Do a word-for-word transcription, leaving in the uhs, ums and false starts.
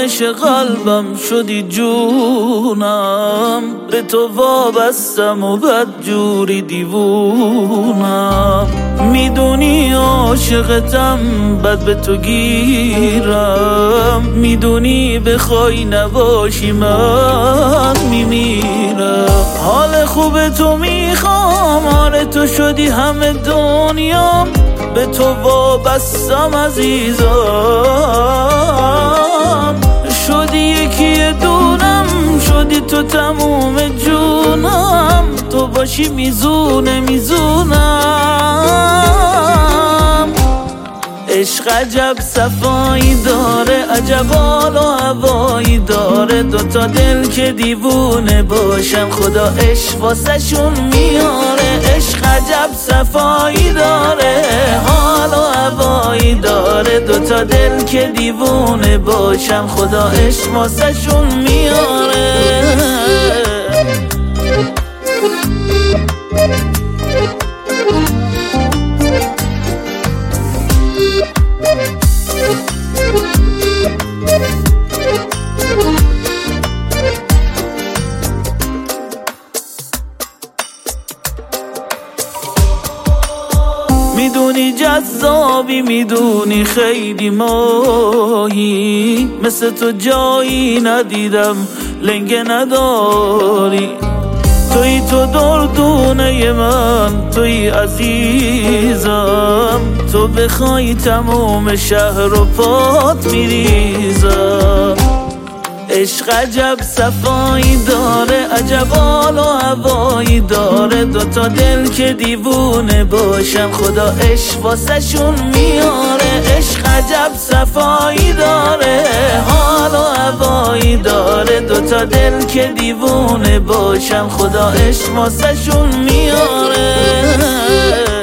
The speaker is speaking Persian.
آرامش قلبم شدی جونم، به تو وابستم و بدجوری دیوونم. میدونی عاشقتم بد به تو گیرم، میدونی بخوای نباشی من میمیرم. حال خوب تو میخوام، آره تو شدی همه دنیام، به تو وابستم عزیزم. شدی یکی دونم، شدی تو تموم جونم، تو باشی میزونه میزونم. عشق عجب صفایی داره، عجب حال و هوایی داره، دوتا دل که دیوونه باشن خدا عشق واسه شون میاره. عشق عجب صفایی داره، حال و هوایی داره، دوتا دل که دیوونه باشن خدا عشق واسه شون میاره. میدونی جذابی، میدونی خیلی ماهی، مثل تو جایی ندیدم لنگه نداری. توی تو دردونه من، توی عزیزم، تو بخوای تموم شهر و پات میریزم. عشق عجب صفایی داره، عجب حال و هوایی داره، دوتا دل که دیوونه باشن خدا عشق واسه شون میاره. عشق عجب صفایی داره، حال و هوایی داره، دوتا دل که دیوونه باشن خدا عشق واسه شون میاره.